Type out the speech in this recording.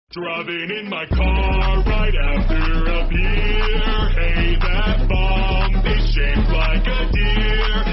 Driving in my car right after a beer. Hey, that bomb is shaped like a deer.